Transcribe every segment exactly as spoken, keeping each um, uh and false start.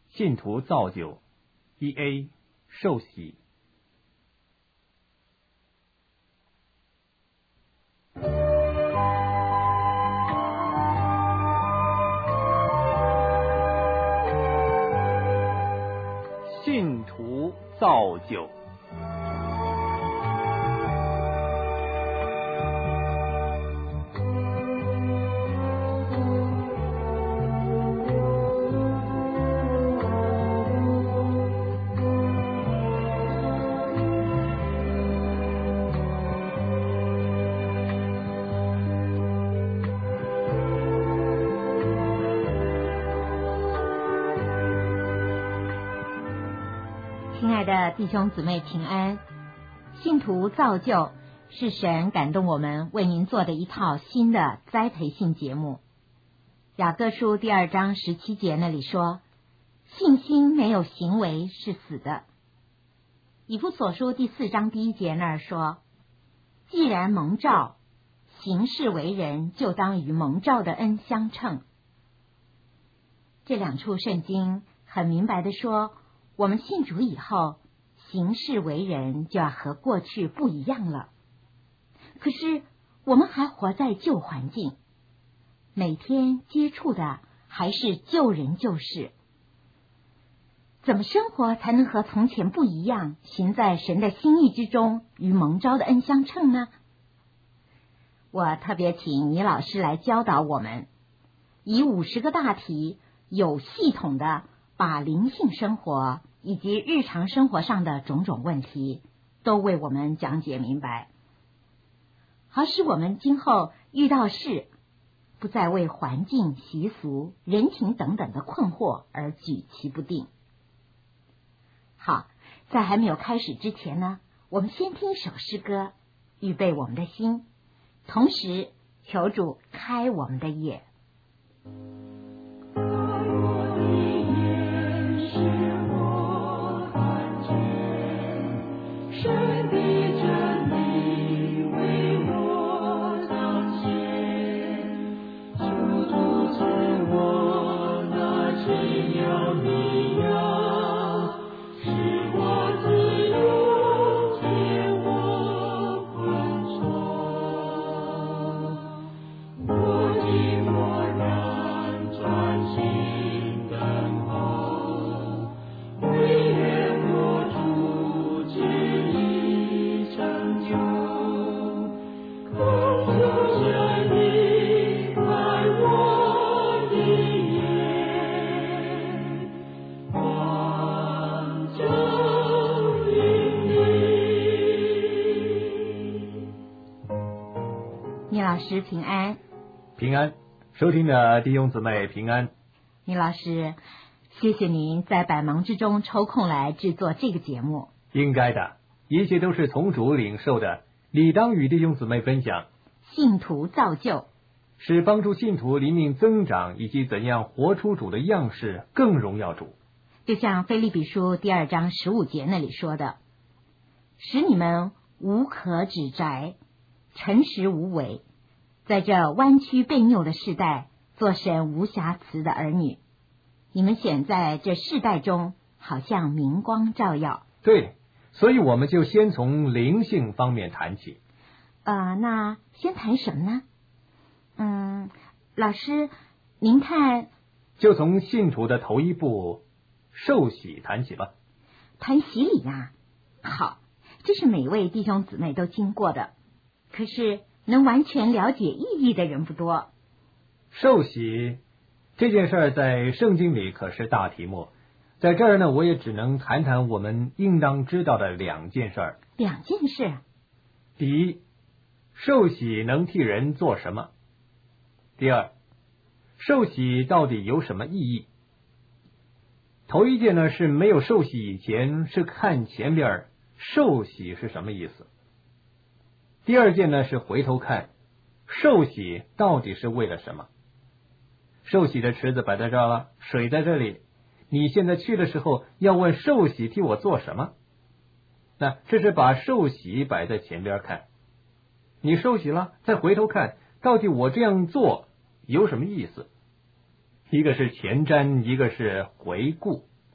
信徒造就。一 A 受洗。信徒造就。 亲爱的弟兄姊妹平安，信徒造就是神感动我们为您做的一套新的栽培性节目。雅各书第二章十七节那里说，信心没有行为是死的。以弗所书第四章第一节那儿说，既然蒙召，行事为人就当与蒙召的恩相称。这两处圣经很明白地说，我们信主以后，行事为人就要和过去不一样了。可是我们还活在旧环境，每天接触的还是旧人旧事。怎么生活才能和从前不一样，行在神的心意之中，与蒙召的恩相称呢？我特别请倪老师来教导我们，以五十个大题，有系统的把灵性生活以及日常生活上的种种问题都为我们讲解明白，好使我们今后遇到事不再为环境、习俗、人情等等的困惑而举棋不定。好，在还没有开始之前呢，我们先听一首诗歌，预备我们的心，同时求主开我们的眼。老师平安， 平安，收听的弟兄姊妹平安。 倪老师，谢谢您在百忙之中抽空来制作这个节目。 应该的，一切都是从主领受的，理当与弟兄姊妹分享。 信徒造就， 是帮助信徒灵命增长，以及怎样活出主的样式，更荣耀主。 就像腓立比书第二章十五节那里说的，使你们无可指摘，诚实无伪，在这弯曲悖谬的世代，做神无瑕疵的儿女。你们显在这世代中，好像明光照耀。 对，所以我们就先从灵性方面谈起。 呃，那先谈什么呢？嗯，老师，您看， 就从信徒的头一步受洗谈起吧。 谈洗礼啊，好，这是每位弟兄姊妹都经过的，可是能完全了解意义的人不多。 受洗这件事儿在圣经里可是大题目，在这儿呢，我也只能谈谈我们应当知道的两件事儿。 两件事。 第一，受洗能替人做什么？第二，受洗到底有什么意义？头一件呢，是没有受洗以前是看前边受洗是什么意思。第二件呢，是回头看受洗到底是为了什么。受洗的池子摆在这儿了，水在这里，你现在去的时候要问受洗替我做什么？那这是把受洗摆在前边看，你受洗了再回头看到底我这样做有什么意思。一个是前瞻，一个是回顾。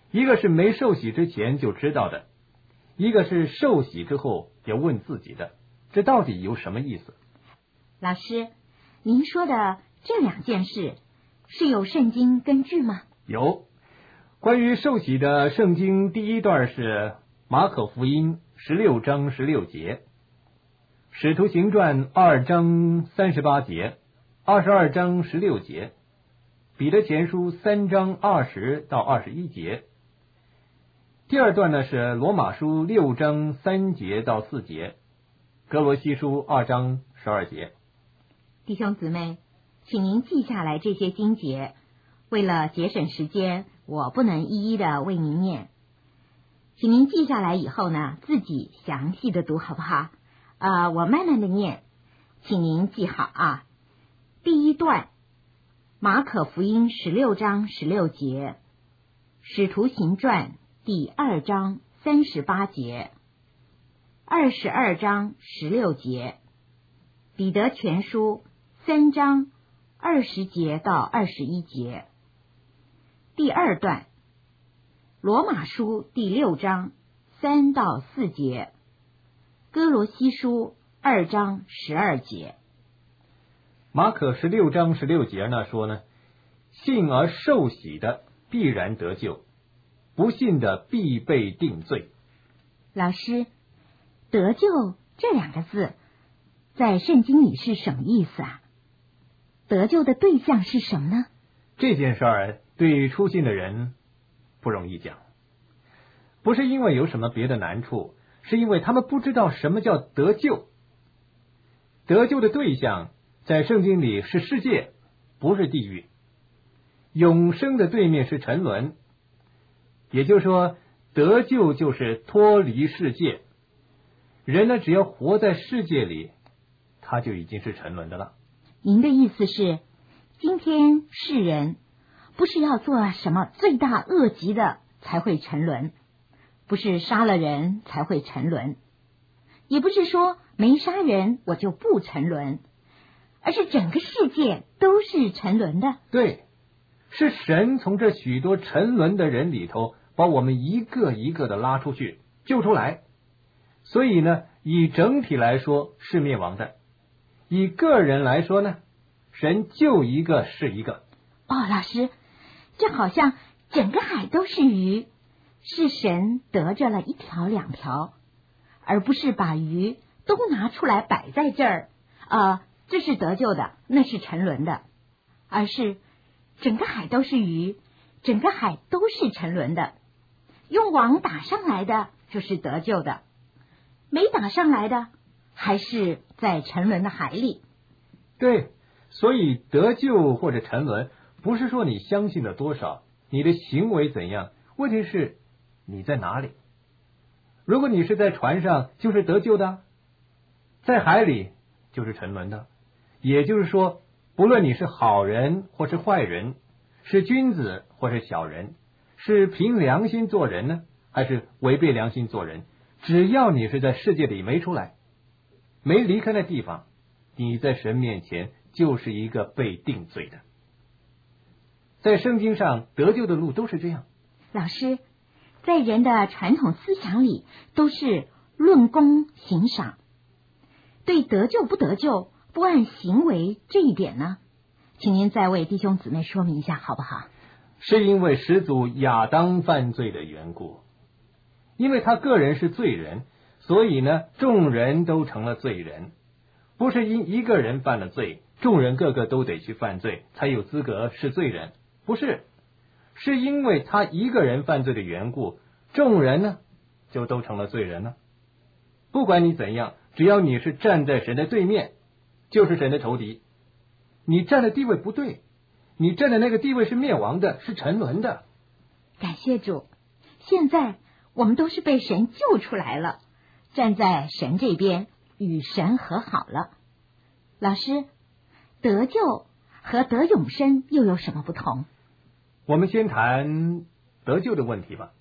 一个是没受洗之前就知道的，一个是受洗之后要问自己的，这到底有什么意思？ 老师，您说的这两件事是有圣经根据吗？ 有。关于受洗的圣经，第一段是马可福音十六章十六节，使徒行传二章三十八节，二十二章十六节，彼得前书三章二十到二十一节。第二段呢是罗马书六章三节到四节，哥罗西书二章十二节。 弟兄姊妹，请您记下来这些经节，为了节省时间，我不能一一的为您念，请您记下来以后呢，自己详细的读好不好？呃，我慢慢的念，请您记好啊。第一段，马可福音十六章十六节，使徒行传第二章三十八节，二十二章十六节，彼得前书三章二十节到二十一节。第二段，罗马书第六章三到四节，哥罗西书二章十二节。 马可十六章十六节呢说呢，信而受洗的必然得救，不信的必被定罪。 老师，得救这两个字在圣经里是什么意思啊？得救的对象是什么呢？ 这件事儿对初信的人不容易讲，不是因为有什么别的难处，是因为他们不知道什么叫得救。得救的对象在圣经里是世界，不是地狱。永生的对面是沉沦，也就是说得救就是脱离世界。人呢，只要活在世界里，他就已经是沉沦的了。 您的意思是，今天世人不是要做什么罪大恶极的才会沉沦，不是杀了人才会沉沦，也不是说没杀人我就不沉沦，而是整个世界都是沉沦的。 对，是神从这许多沉沦的人里头把我们一个一个的拉出去救出来。所以呢，以整体来说是灭亡的，以个人来说呢，神救一个是一个。 哦，老师，这好像整个海都是鱼，是神得着了一条两条，而不是把鱼都拿出来摆在这儿，呃，这是得救的，那是沉沦的，而是整个海都是鱼，整个海都是沉沦的，用网打上来的就是得救的，没打上来的还是在沉沦的海里。 对，所以得救或者沉沦不是说你相信了多少，你的行为怎样，问题是你在哪里。如果你是在船上，就是得救的，在海里就是沉沦的。也就是说，不论你是好人或是坏人，是君子或是小人，是凭良心做人呢，还是违背良心做人，只要你是在世界里没出来，没离开那地方，你在神面前就是一个被定罪的。在圣经上得救的路都是这样。 老师，在人的传统思想里都是论功行赏，对得救不得救不按行为这一点呢，请您再为弟兄姊妹说明一下好不好？ 是因为始祖亚当犯罪的缘故，因为他个人是罪人，所以呢众人都成了罪人。不是因一个人犯了罪，众人个个都得去犯罪才有资格是罪人，不是，是因为他一个人犯罪的缘故，众人呢就都成了罪人了。不管你怎样，只要你是站在神的对面，就是神的仇敌。你站的地位不对，你站的那个地位是灭亡的，是沉沦的。 感谢主，现在我们都是被神救出来了，站在神这边，与神和好了。老师，得救和得永生又有什么不同？ 我们先谈得救的问题吧。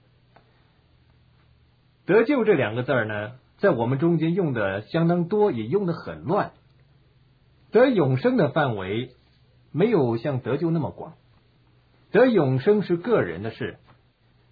得救这两个字呢，在我们中间用的相当多，也用的很乱。得永生的范围没有像得救那么广，得永生是个人的事，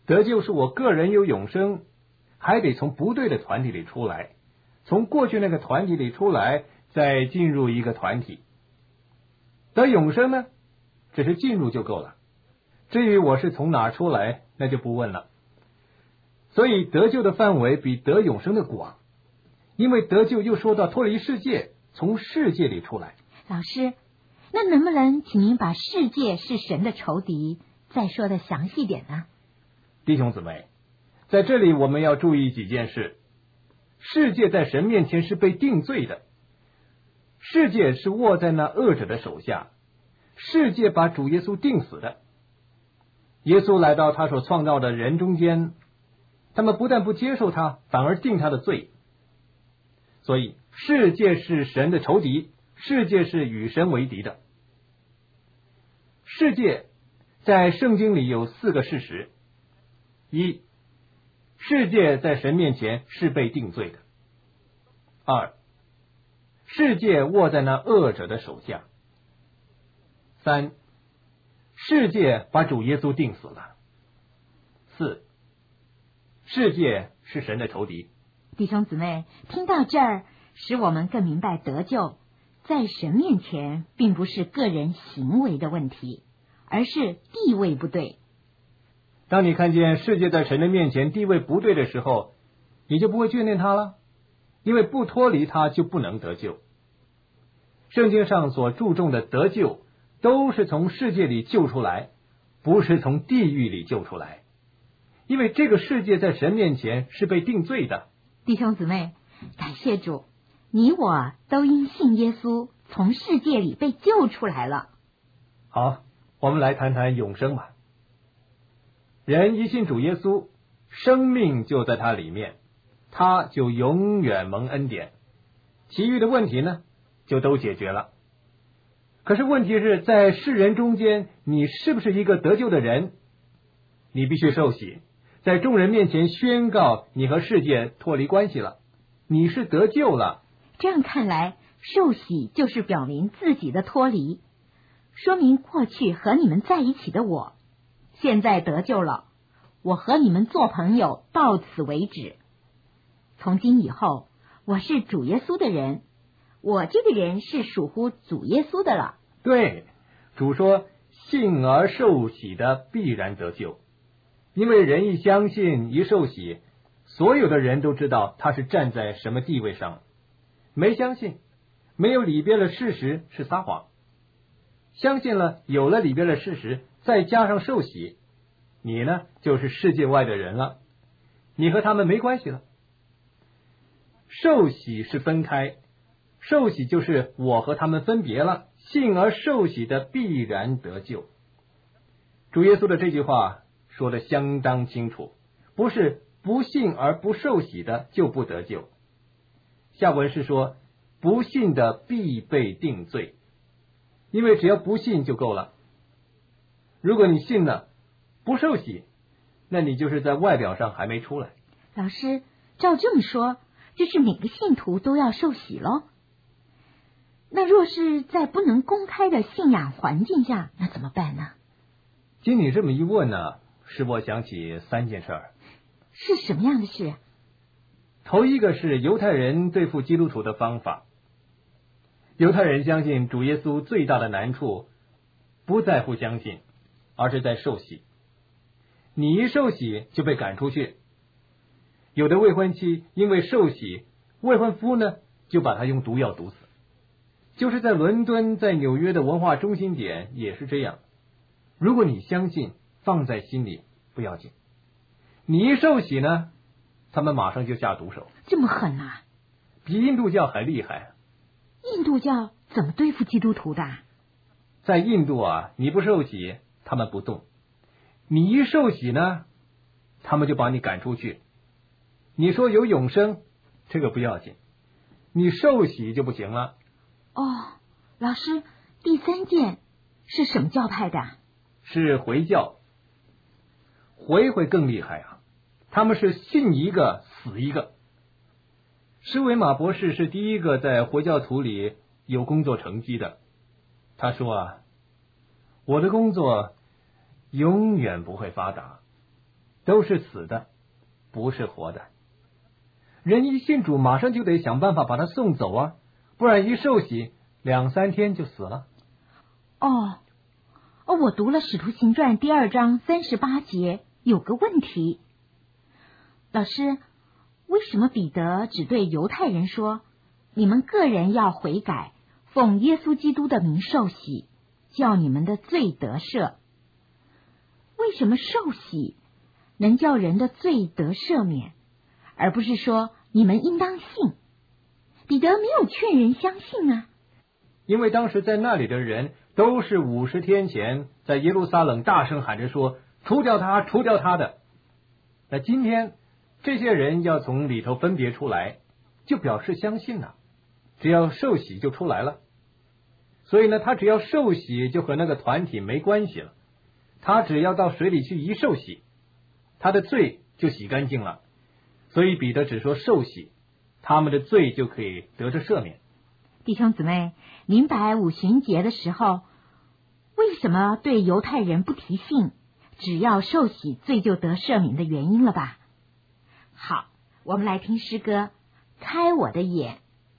得救是我个人有永生，还得从不对的团体里出来，从过去那个团体里出来，再进入一个团体。得永生呢，只是进入就够了，至于我是从哪出来，那就不问了。所以得救的范围比得永生的广，因为得救又说到脱离世界，从世界里出来。 老师，那能不能请您把世界是神的仇敌再说的详细点呢？ 弟兄姊妹，在这里我们要注意几件事。世界在神面前是被定罪的，世界是握在那恶者的手下，世界把主耶稣定死的。耶稣来到他所创造的人中间，他们不但不接受他，反而定他的罪。所以世界是神的仇敌，世界是与神为敌的。世界在圣经里有四个事实：一，世界在神面前是被定罪的；二，世界握在那恶者的手下；三，世界把主耶稣定死了；四，世界是神的仇敌。 弟兄姊妹，听到这儿，使我们更明白得救在神面前并不是个人行为的问题，而是地位不对。 当你看见世界在神的面前地位不对的时候，你就不会眷恋他了，因为不脱离他就不能得救。圣经上所注重的得救，都是从世界里救出来，不是从地狱里救出来，因为这个世界在神面前是被定罪的。 弟兄姊妹，感谢主，你我都因信耶稣从世界里被救出来了。 好，我们来谈谈永生吧。人一信主耶稣，生命就在他里面，他就永远蒙恩典，其余的问题呢，就都解决了。可是问题是在世人中间，你是不是一个得救的人？你必须受洗，在众人面前宣告你和世界脱离关系了，你是得救了。 这样看来，受洗就是表明自己的脱离，说明过去和你们在一起的我，现在得救了，我和你们做朋友到此为止。从今以后，我是主耶稣的人，我这个人是属乎主耶稣的了。 对，主说信而受洗的必然得救，因为人一相信一受洗，所有的人都知道他是站在什么地位上。没相信，没有里边的事实是撒谎；相信了，有了里边的事实，再加上受洗，你呢就是世界外的人了，你和他们没关系了。受洗是分开，受洗就是我和他们分别了，信而受洗的必然得救。主耶稣的这句话说得相当清楚，不是不信而不受洗的就不得救。下文是说不信的必被定罪，因为只要不信就够了。如果你信了不受洗，那你就是在外表上还没出来。 老师，照这么说，这是每个信徒都要受洗咯？那若是在不能公开的信仰环境下，那怎么办呢？ 经你这么一问呢，使我想起三件事儿。 是什么样的事？ 头一个是犹太人对付基督徒的方法。犹太人相信主耶稣最大的难处不在乎相信，而是在受洗。你一受洗就被赶出去。有的未婚妻因为受洗，未婚夫呢就把他用毒药毒死。就是在伦敦，在纽约的文化中心点也是这样。如果你相信，放在心里不要紧，你一受洗呢，他们马上就下毒手。 这么狠啊！ 比印度教还厉害。 印度教怎么对付基督徒的？ 在印度啊，你不受洗他们不动，你一受洗呢，他们就把你赶出去。你说有永生，这个不要紧，你受洗就不行了。 哦，老师，第三件是什么教派的？ 是回教。回回更厉害啊，他们是信一个死一个。施维玛博士是第一个在回教徒里有工作成绩的。他说啊，我的工作永远不会发达， 都是死的，不是活的。人一信主，马上就得想办法把他送走啊，不然一受洗两三天就死了。 哦，哦，我读了《使徒行传》第二章三十八节，有个问题，老师，为什么彼得只对犹太人说，你们个人要悔改，奉耶稣基督的名受洗，叫你们的罪得赦？为什么受洗能叫人的罪得赦免，而不是说你们应当信？彼得没有劝人相信啊。 因为当时在那里的人都是五十天前在耶路撒冷大声喊着说除掉他，除掉他的。那今天这些人要从里头分别出来，就表示相信了，只要受洗就出来了。所以呢，他只要受洗就和那个团体没关系了，他只要到水里去一受洗，他的罪就洗干净了。所以彼得只说受洗，他们的罪就可以得着赦免。 弟兄姊妹，明白五旬节的时候为什么对犹太人不提信，只要受洗罪就得赦免的原因了吧？好，我们来听诗歌，开我的眼。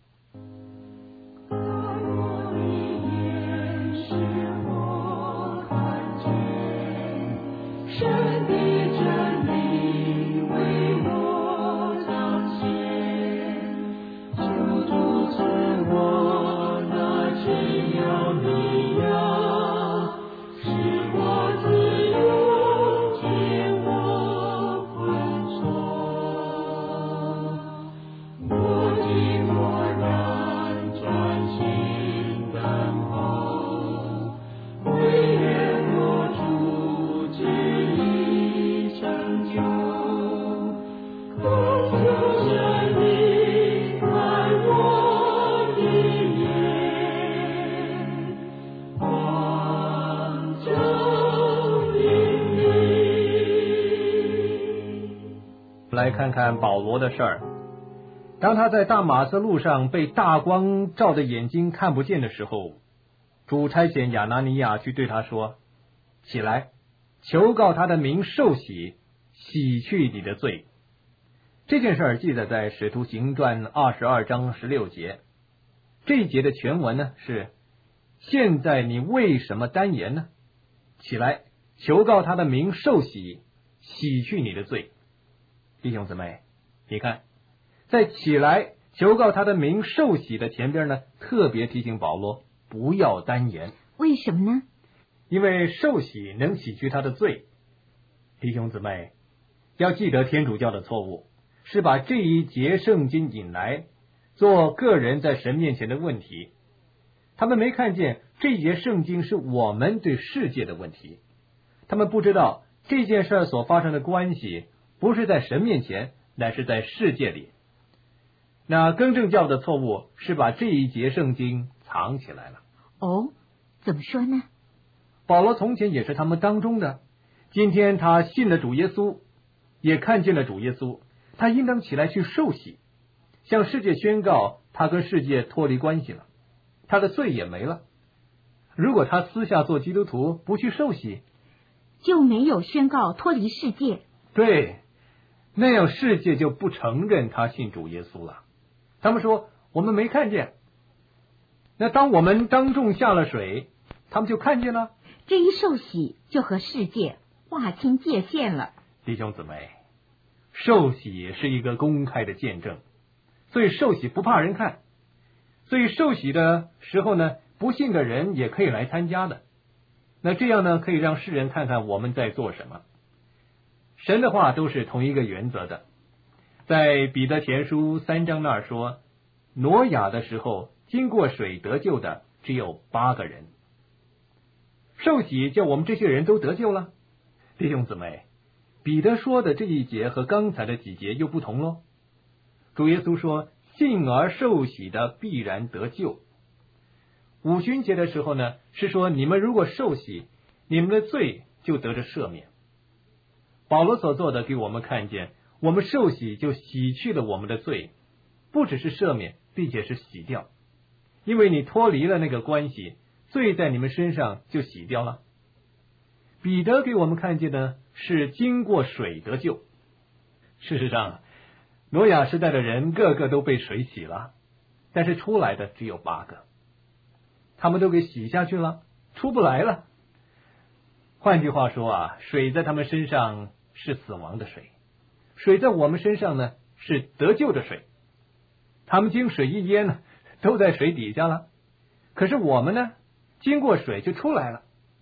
来看看保罗的事儿。当他在大马色路上被大光照的眼睛看不见的时候，主差遣亚拿尼亚去对他说，起来，求告他的名受洗，洗去你的罪。这件事儿记载在使徒行传二十二章十六节。这一节的全文呢是，现在你为什么单言呢？起来，求告他的名受洗，洗去你的罪。弟兄姊妹，你看，在起来求告他的名受洗的前边呢，特别提醒保罗不要单言。 为什么呢？ 因为受洗能洗去他的罪。弟兄姊妹，要记得天主教的错误是把这一节圣经引来做个人在神面前的问题，他们没看见这一节圣经是我们对世界的问题，他们不知道这件事所发生的关系不是在神面前，乃是在世界里。那更正教的错误是把这一节圣经藏起来了。 哦，怎么说呢？ 保罗从前也是他们当中的，今天他信了主耶稣，也看见了主耶稣，他应当起来去受洗，向世界宣告他跟世界脱离关系了，他的罪也没了。如果他私下做基督徒不去受洗， 就没有宣告脱离世界。 对，那样世界就不承认他信主耶稣了。他们说我们没看见，那当我们当众下了水，他们就看见了。 这一受洗就和世界划清界限了。 弟兄姊妹，受洗是一个公开的见证，所以受洗不怕人看，所以受洗的时候呢，不信的人也可以来参加的。那这样呢，可以让世人看看我们在做什么。神的话都是同一个原则的。在彼得前书三章那儿说，挪亚的时候经过水得救的只有八个人，受洗叫我们这些人都得救了。弟兄姊妹，彼得说的这一节和刚才的几节又不同咯。主耶稣说，信而受洗的必然得救。五旬节的时候呢，是说你们如果受洗，你们的罪就得着赦免。保罗所做的给我们看见，我们受洗就洗去了我们的罪，不只是赦免，并且是洗掉。因为你脱离了那个关系，罪在你们身上就洗掉了。 彼得给我们看见的是经过水得救。事实上，挪亚时代的人个个都被水洗了，但是出来的只有八个，他们都给洗下去了，出不来了。换句话说啊，水在他们身上是死亡的水，水在我们身上呢是得救的水。他们经水一淹呢，都在水底下了，可是我们呢，经过水就出来了。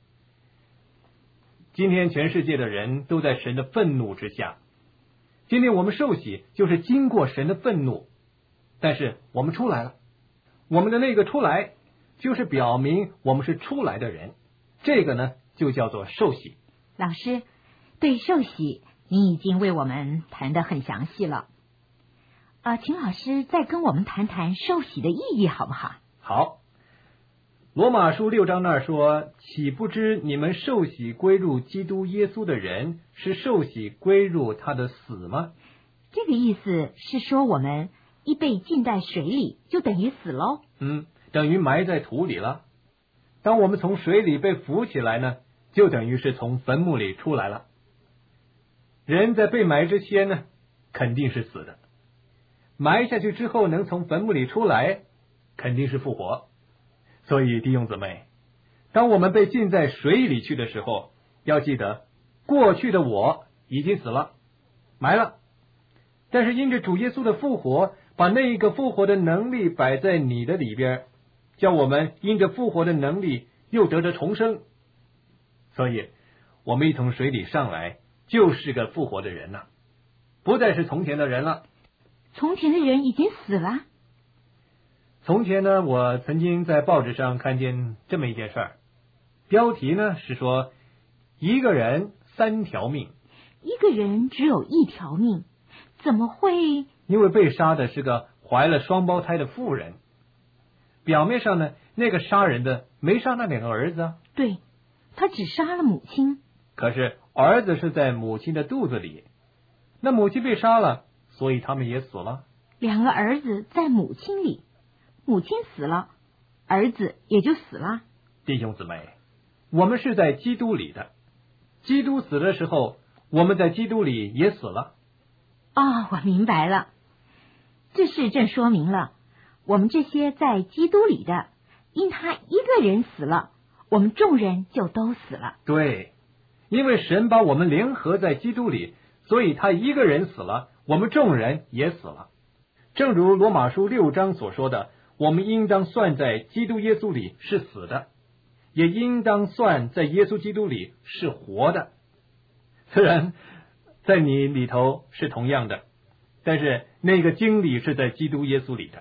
今天全世界的人都在神的愤怒之下，今天我们受洗就是经过神的愤怒，但是我们出来了，我们的那个出来就是表明我们是出来的人，这个呢就叫做受洗。 老师，对受洗你已经为我们谈得很详细了，呃，请老师再跟我们谈谈受洗的意义好不好？ 好，罗马书六章那儿说，岂不知你们受洗归入基督耶稣的人，是受洗归入他的死吗？ 这个意思是说，我们一被浸在水里，就等于死喽。 嗯，等于埋在土里了。当我们从水里被浮起来呢，就等于是从坟墓里出来了。人在被埋之前呢，肯定是死的。埋下去之后能从坟墓里出来，肯定是复活。所以弟兄姊妹，当我们被浸在水里去的时候，要记得过去的我已经死了，埋了，但是因着主耶稣的复活，把那一个复活的能力摆在你的里边，叫我们因着复活的能力又得着重生。所以我们一从水里上来，就是个复活的人了，不再是从前的人了。 从前的人已经死了。 从前呢，我曾经在报纸上看见这么一件事儿，标题呢是说一个人三条命。 一个人只有一条命，怎么会？ 因为被杀的是个怀了双胞胎的妇人。表面上呢，那个杀人的没杀那两个儿子啊。 对，他只杀了母亲。 可是儿子是在母亲的肚子里，那母亲被杀了，所以他们也死了。 两个儿子在母亲里，母亲死了，儿子也就死了。 弟兄姊妹，我们是在基督里的，基督死的时候，我们在基督里也死了。 哦，我明白了，这事正说明了我们这些在基督里的，因他一个人死了，我们众人就都死了。 对，因为神把我们联合在基督里，所以他一个人死了，我们众人也死了。正如罗马书六章所说的，我们应当算在基督耶稣里是死的，也应当算在耶稣基督里是活的。虽然在你里头是同样的，但是那个经历是在基督耶稣里的。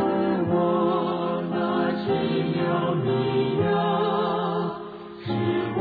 是我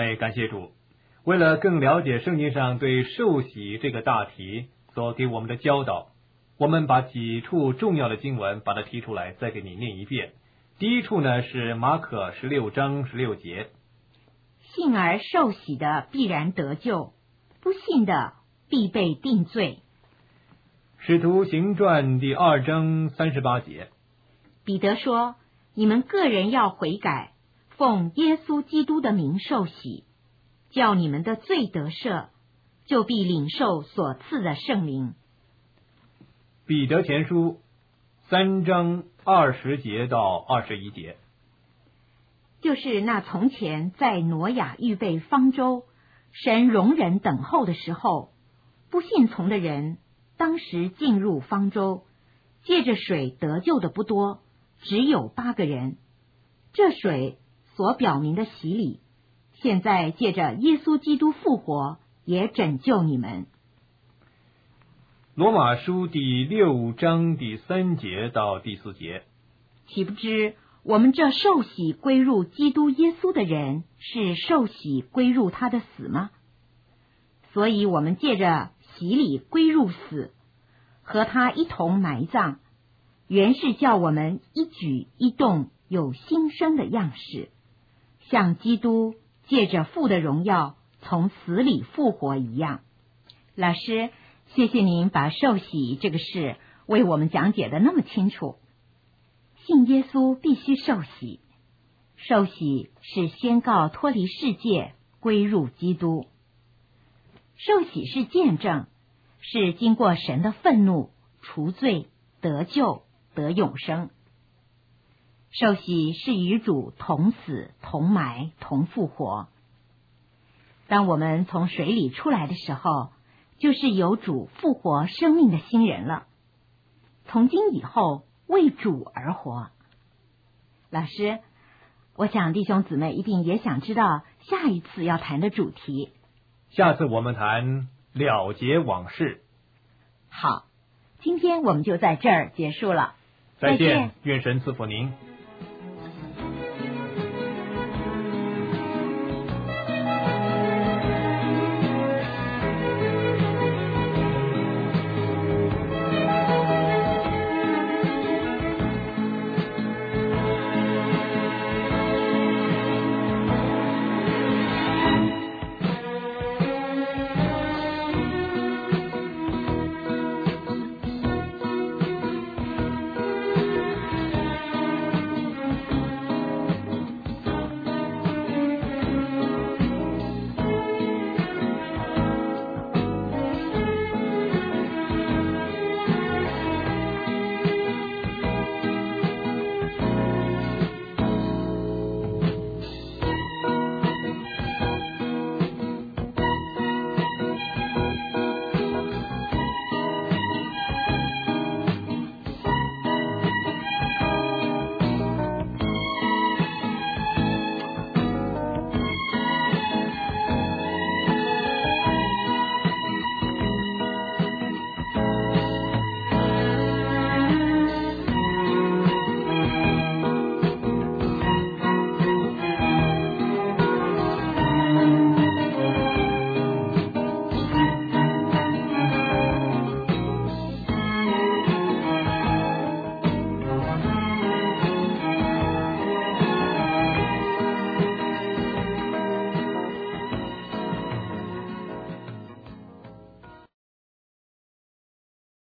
妹，感谢主。为了更了解圣经上对受洗这个大题所给我们的教导，我们把几处重要的经文把它提出来，再给你念一遍。第一处呢是马可十六章十六节， 信而受洗的必然得救，不信的必被定罪。 使徒行传第二章三十八节， 彼得说，你们个人要悔改，奉耶稣基督的名受洗，叫你们的罪得赦，就必领受所赐的圣灵。 彼得前书三章二十节到二十一节， 就是那从前在挪亚预备方舟，神容忍等候的时候，不信从的人当时进入方舟，借着水得救的不多，只有八个人。这水所表明的洗礼，现在借着耶稣基督复活，也拯救你们。 罗马书第六章第三节到第四节， 岂不知我们这受洗归入基督耶稣的人，是受洗归入他的死吗？所以我们借着洗礼归入死，和他一同埋葬，原是叫我们一举一动有新生的样式，像基督借着父的荣耀从死里复活一样。老师，谢谢您把受洗这个事为我们讲解的那么清楚。信耶稣必须受洗，受洗是宣告脱离世界，归入基督。受洗是见证，是经过神的愤怒，除罪，得救，得永生。受洗是与主同死、同埋、同复活。当我们从水里出来的时候，就是有主复活生命的新人了。从今以后，为主而活。老师，我想弟兄姊妹一定也想知道下一次要谈的主题。 下次我们谈了结往事。 好，今天我们就在这儿结束了。 再见， 再见， 愿神赐福您。